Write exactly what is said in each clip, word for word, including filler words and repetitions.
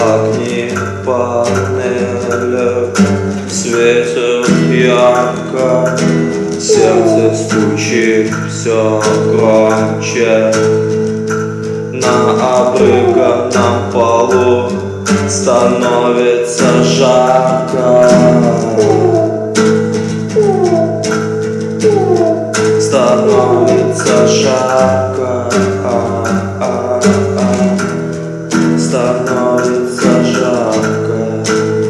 огни панелек светят ярко, сердце стучит все громче. На обрыганном полу становится жарко, становится жарко, а, а, а. Становится жарко,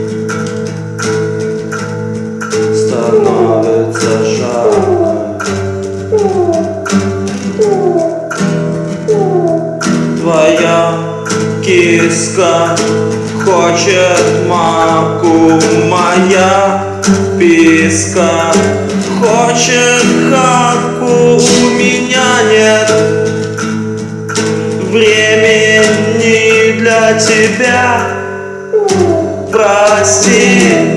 становится жарко. Твоя киска хочет маку, моя писка хочет хаку. У меня нет времени для тебя, прости,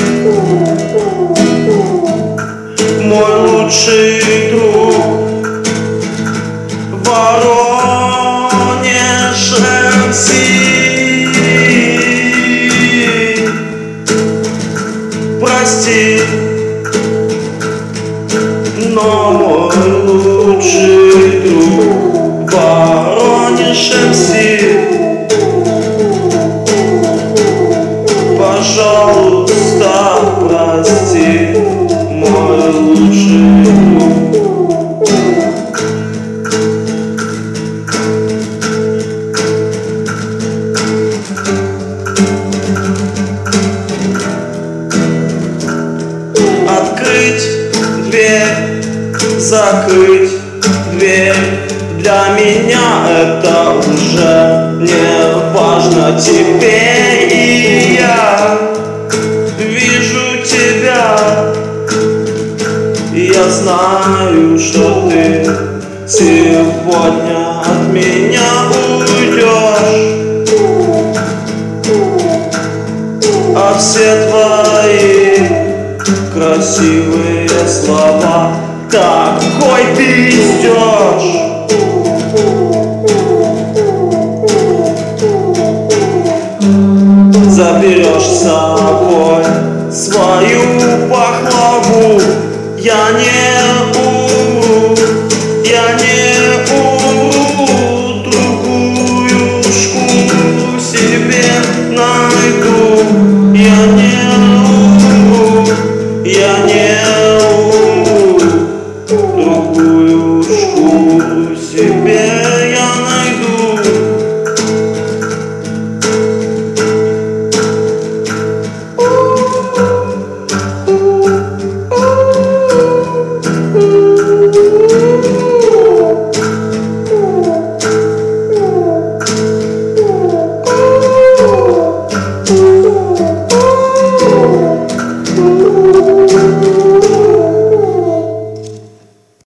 мой лучший друг Воронеж эм си. Прости, но мой лучший друг Воронеж эм си. Пожалуйста, прости, мой лучший друг. Открыть дверь, закрыть дверь, для меня это уже не важно. Теперь и я вижу тебя, и я знаю, что ты сегодня от меня уйдешь, а все твои красивые слова такой пиздёж. Заберешь с собой свою пахлаву, я не умру, я не умру, другую шкуру себе найду, я не умру, я не умру, другую шкуру себе